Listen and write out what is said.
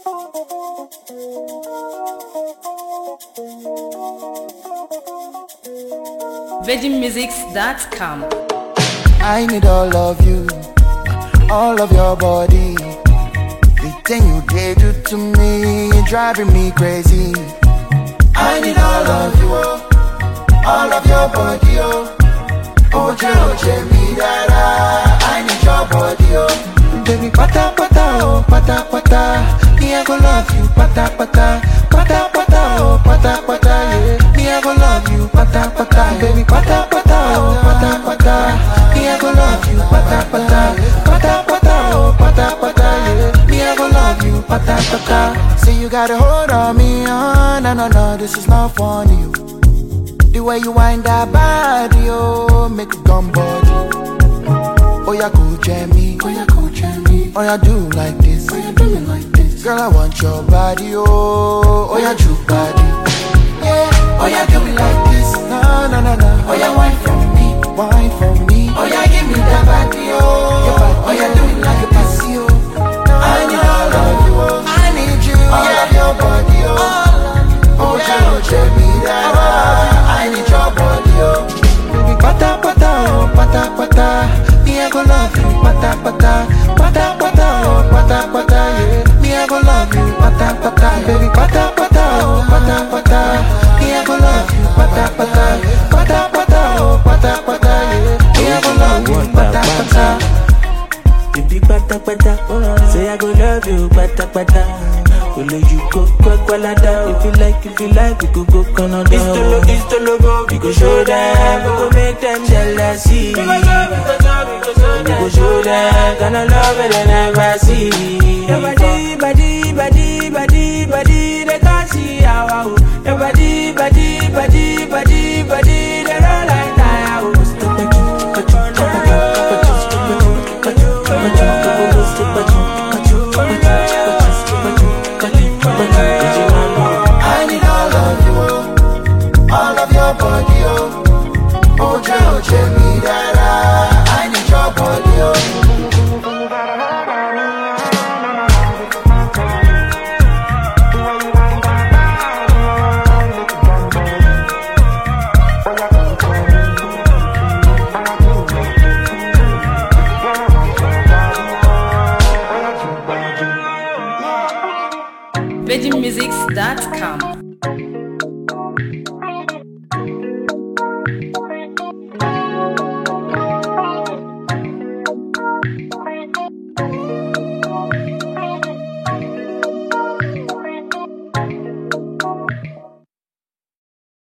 VeggieMusics.com. I need all of you, all of your body. The thing you did do to me, driving me crazy. I need all of you, all of your body, oh. Oje, oje, mi dada. I need your body, oh. Baby, pata, pata, oh, pata, pata. Me, I go love you, pata, pata. Pata, pata, oh, pata, pata, yeah. Me, I go love you, pata, pata. Baby, pata, pata, oh, pata, pata. Me, I go love you, pata, pata. Pata, pata, oh, pata, pata, yeah. Me, I go love you, pata, pata. Say you got a hold on me, oh, no, no, no, this is not funny, oh. The way you wind that body, oh, make it gum body. Oh, yeah, cool, Jamie. Oh, yeah, cool, Jamie. Oh, yeah, do like this. Oh, yeah, do me like this. Girl, I want your body, oh. Oh, yeah, true body. Yeah. Oh, yeah, do me like this. No, no, no, no. Oh, yeah, wine for me. Wine for me. Oh, yeah, give me that body, oh. Your body, oh, yeah, do me like a pussy, oh. I need all of you, oh. I need you. All of your body, oh. Oh, yeah, Jamie, that. I need your body, oh. Baby, pata, pata, oh, pata, pata. Me, I go love you, pata, pata. Pata, pata, oh, pata, pata, yeah. Me, I go love you, pata, pata. Baby, pata, pata, oh, pata, pata. Me, I go love you, pata, pata. Pata, pata, oh, pata, pata, yeah. Me, I go love you, pata, pata. Baby, pata, pata. Say I go love you, pata, pata. Will you go Kuala? If you like, we could go Canada. It's the logo, we go show them. We go make them jealousy. We go show them, gonna love it and never see. Your body, body, body, body, body, they can't see how I will. Your body, body, body, body, body, they don't like that. I need all of you, all of your body, oh. Oje, oje, mi dada. I need your body, oh. VeggieMusics.com.